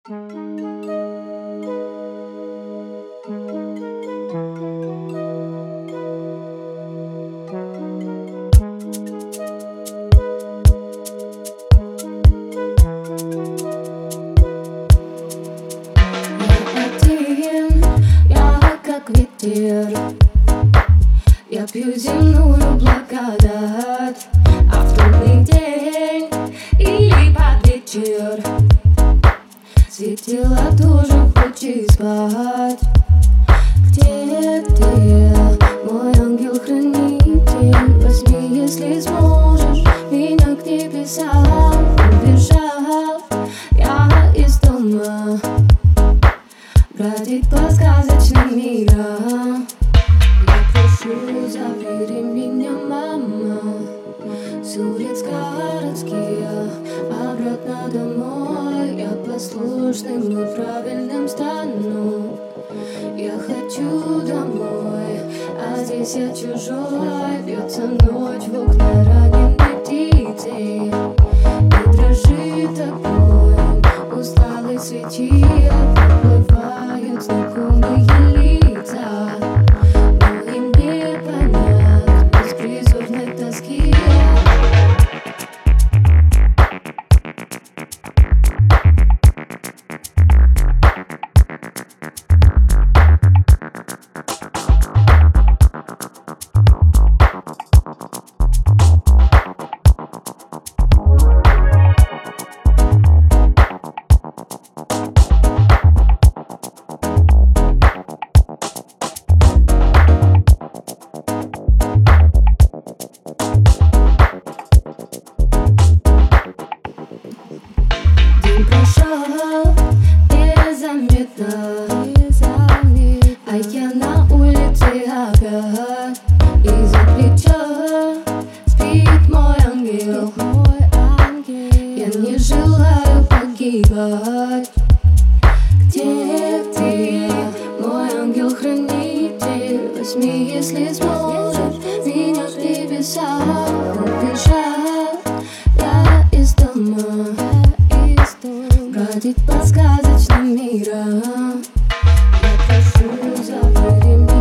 Как ветер, я пью земную благодать, а в трудный день или под вечер светило тоже хочет спать. Где ты, мой ангел-хранитель? Возьми, если сможешь, меня к небесам. Убежал я из дома бродить по сказочным мирам. Я прошу, забери меня, мама, с улиц городских обратно домой. Я послушным и правильным стану. Я хочу домой, а здесь я чужой. Бьется ночь в окна раненой птицей, и дрожит огонь усталой свечи. Проплывают знакомые лица, но им не понять беспризорной тоски. День прошел незаметно, а я на улице опять. Из-за плеча спит мой ангел, я не желаю погибать. Где ты, мой ангел-хранитель? Возьми, если сможешь, меня к небесам. Убежал я из дома бродить по сказочным мирам. Я прошу, забери меня.